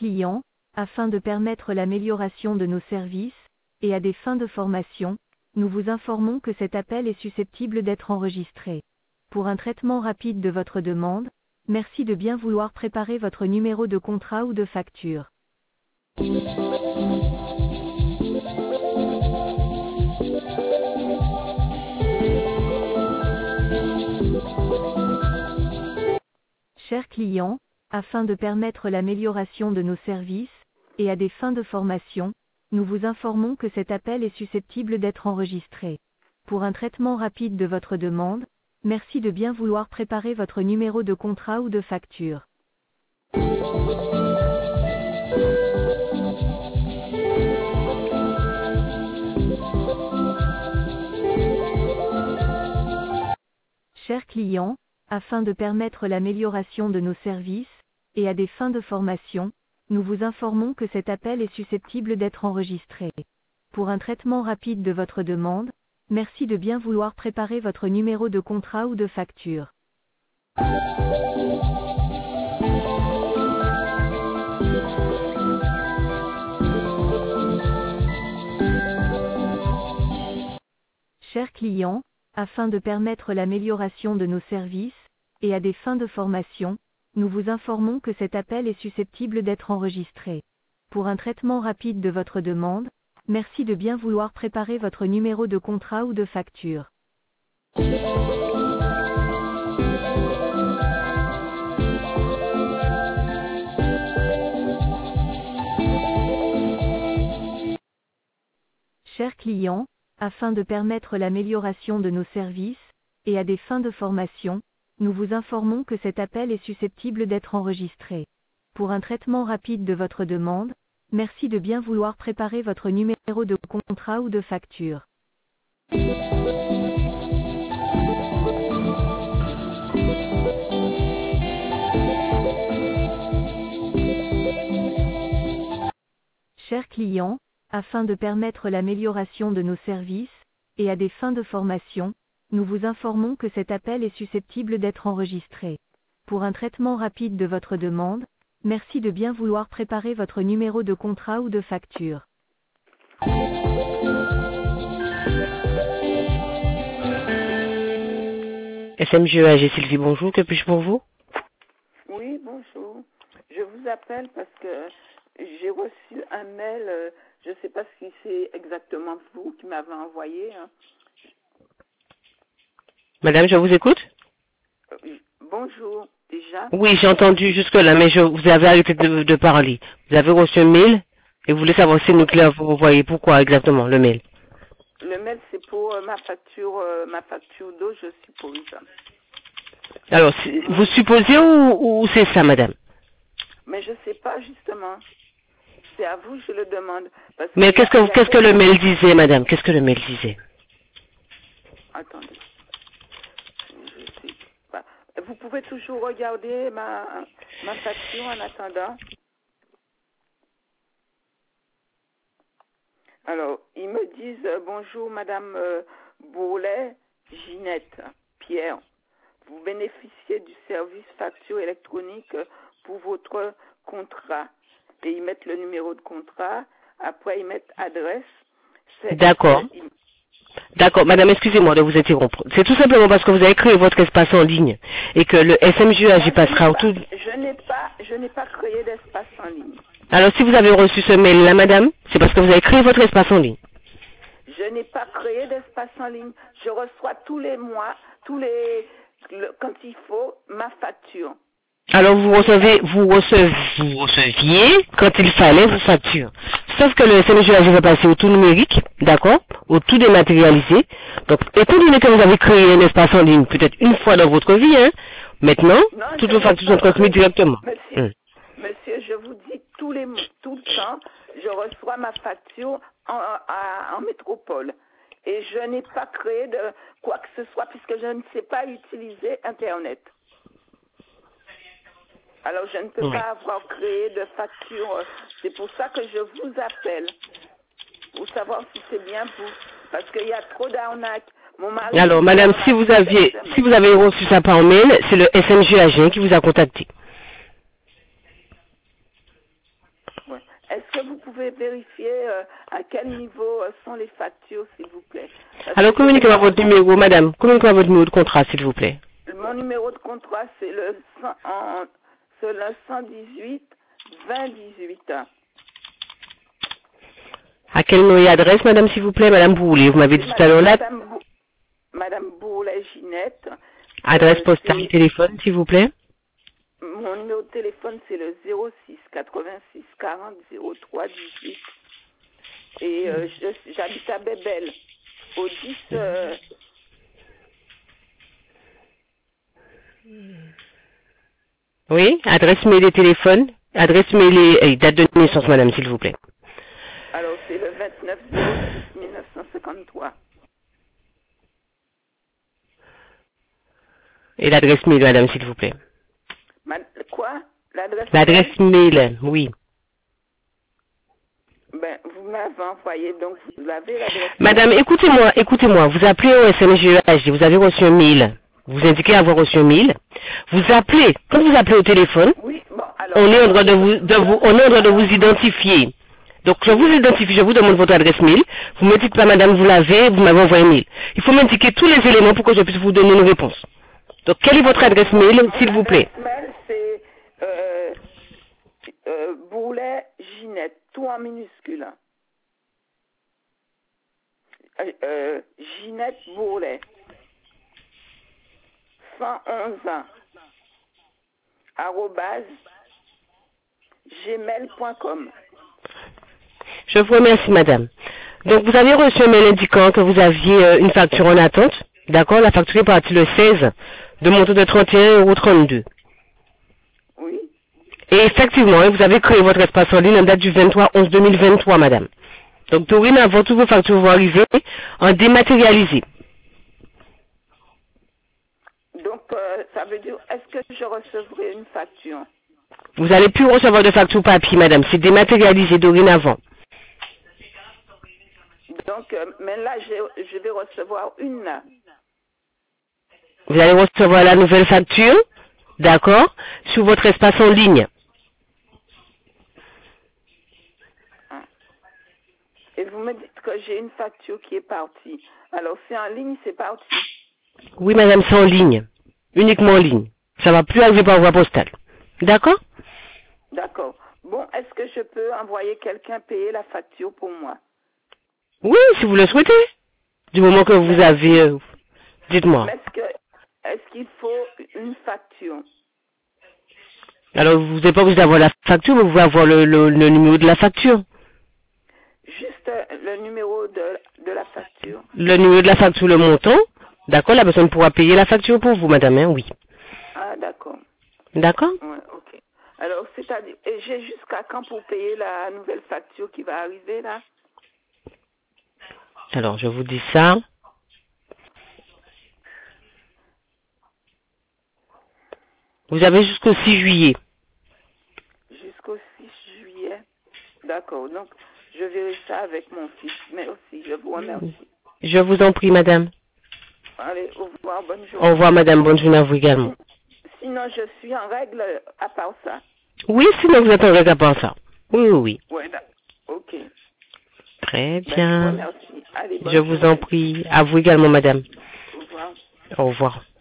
client, afin de permettre l'amélioration de nos services, et à des fins de formation, nous vous informons que cet appel est susceptible d'être enregistré. Pour un traitement rapide de votre demande, merci de bien vouloir préparer votre numéro de contrat ou de facture. Chers clients, afin de permettre l'amélioration de nos services, et à des fins de formation, nous vous informons que cet appel est susceptible d'être enregistré. Pour un traitement rapide de votre demande, merci de bien vouloir préparer votre numéro de contrat ou de facture. Chers clients, afin de permettre l'amélioration de nos services, et à des fins de formation, nous vous informons que cet appel est susceptible d'être enregistré. Pour un traitement rapide de votre demande, merci de bien vouloir préparer votre numéro de contrat ou de facture. Chers clients, afin de permettre l'amélioration de nos services, et à des fins de formation, nous vous informons que cet appel est susceptible d'être enregistré. Pour un traitement rapide de votre demande, merci de bien vouloir préparer votre numéro de contrat ou de facture. Chers clients, afin de permettre l'amélioration de nos services, et à des fins de formation, nous vous informons que cet appel est susceptible d'être enregistré. Pour un traitement rapide de votre demande, merci de bien vouloir préparer votre numéro de contrat ou de facture. Chers clients, afin de permettre l'amélioration de nos services, et à des fins de formation, nous vous informons que cet appel est susceptible d'être enregistré. Pour un traitement rapide de votre demande, merci de bien vouloir préparer votre numéro de contrat ou de facture. SMGEAG Sylvie, bonjour, que puis-je pour vous? Oui, bonjour. Je vous appelle parce que j'ai reçu un mail, je ne sais pas si c'est exactement vous qui m'avez envoyé. Hein. Madame, je vous écoute? Bonjour, déjà. Oui, j'ai entendu jusque-là, mais vous avez arrêté de parler. Vous avez reçu un mail et vous voulez savoir si nucléaire vous voyez pourquoi exactement le mail. Le mail, c'est pour ma facture d'eau, je suppose. Alors, vous supposez ou c'est ça, madame? Mais je ne sais pas, justement. C'est à vous que je le demande. Parce Mais qu'est-ce que le mail disait, madame? Qu'est-ce que le mail disait? Attendez. Vous pouvez toujours regarder ma facture en attendant. Alors, ils me disent bonjour Madame Bourlet, Ginette, Pierre. Vous bénéficiez du service facture électronique pour votre contrat. Et ils mettent le numéro de contrat. Après, ils mettent adresse. D'accord. D'accord, madame, excusez-moi de vous interrompre. C'est tout simplement parce que vous avez créé votre espace en ligne et que le SMGEAG passera autour. Je n'ai pas créé d'espace en ligne. Alors, si vous avez reçu ce mail-là, madame, c'est parce que vous avez créé votre espace en ligne. Je n'ai pas créé d'espace en ligne. Je reçois tous les mois, quand il faut, ma facture. Alors vous receviez quand il fallait vos factures. Sauf que le SMGEAG va passer au tout numérique, d'accord, au tout dématérialisé. Donc, étant donné que vous avez créé un espace en ligne peut-être une fois dans votre vie, hein, maintenant, toutes vos factures sont transmises directement. Monsieur, je vous dis tout le temps, je reçois ma facture en métropole. Et je n'ai pas créé de quoi que ce soit puisque je ne sais pas utiliser Internet. Alors, je ne peux pas avoir créé de facture. C'est pour ça que je vous appelle. Pour savoir si c'est bien vous. Parce qu'il y a trop d'arnaques. Alors, madame, si vous avez reçu ça par mail, c'est le SMGEAG qui vous a contacté. est-ce que vous pouvez vérifier à quel niveau sont les factures, s'il vous plaît? Alors, communiquez-moi votre numéro, madame. Communiquez-moi votre numéro de contrat, s'il vous plaît. Mon numéro de contrat, c'est le 118 20 18. À quel nom et adresse, madame, s'il vous plaît? Madame Bourlet, vous m'avez dit tout à l'heure là. Madame Bourlet Ginette. Adresse postale et téléphone, s'il vous plaît. Mon numéro de téléphone, c'est le 06 86 40 03 18. Et j'habite à Bébel, au 10... Oui, adresse mail et téléphone. Adresse mail et date de naissance, madame, s'il vous plaît. Alors, c'est le 29 06 1953. Et l'adresse mail, madame, s'il vous plaît. Quoi? L'adresse mail, oui. Ben, vous m'avez envoyé, donc vous avez l'adresse. Madame, écoutez-moi. Vous appelez au SNGEHD, vous avez reçu un mail. Vous indiquez avoir reçu un mail. Vous appelez, quand vous appelez au téléphone, oui, bon, alors, on est en droit de vous identifier. Donc, je vous identifie, je vous demande votre adresse mail. Vous me dites pas, madame, vous l'avez, vous m'avez envoyé un mail. Il faut m'indiquer tous les éléments pour que je puisse vous donner une réponse. Donc, quelle est votre adresse mail, s'il vous plaît? L'adresse mail, c'est Bourlet Ginette, tout en minuscule. Ginette Bourlet. 111 @gmail.com. Je vous remercie, madame. Donc, vous avez reçu un mail indiquant que vous aviez une facture en attente. D'accord? La facture est partie le 16, de montant de 31,32 €. Oui. Et effectivement, vous avez créé votre espace en ligne en date du 23/11/2023, madame. Donc, dorénavant, toutes vos factures vont arriver en dématérialisé. Donc, ça veut dire, est-ce que je recevrai une facture? Vous n'allez plus recevoir de facture papier, madame. C'est dématérialisé dorénavant. Donc, mais là, je vais recevoir une. Vous allez recevoir la nouvelle facture, d'accord, sur votre espace en ligne. Et vous me dites que j'ai une facture qui est partie. Alors, c'est en ligne, c'est parti. Oui, madame, c'est en ligne. Uniquement en ligne. Ça va plus arriver par voie postale. D'accord? D'accord. Bon, est-ce que je peux envoyer quelqu'un payer la facture pour moi? Oui, si vous le souhaitez. Du moment que vous avez... dites-moi. Est-ce qu'il faut une facture? Alors, vous n'êtes pas obligé d'avoir la facture, mais vous pouvez avoir le numéro de la facture. Juste le numéro de la facture. Le numéro de la facture, le montant. D'accord, la personne pourra payer la facture pour vous, madame, hein, oui. Ah, d'accord. D'accord? Ouais, ok. Alors, c'est-à-dire, et j'ai jusqu'à quand pour payer la nouvelle facture qui va arriver, là? Alors, je vous dis ça. Vous avez jusqu'au 6 juillet. Jusqu'au 6 juillet. D'accord. Donc, je verrai ça avec mon fils. Merci, je vous remercie. Je vous en prie, madame. Allez, au revoir, bonne journée. Au revoir, madame. Bonne journée à vous également. Sinon, je suis en règle à part ça. Oui, sinon vous êtes en règle à part ça. Oui, oui, oui. Ouais, ok. Très bien. Merci. Allez, bonne Je vous journée. en prie. À vous également, madame. Au revoir. Au revoir.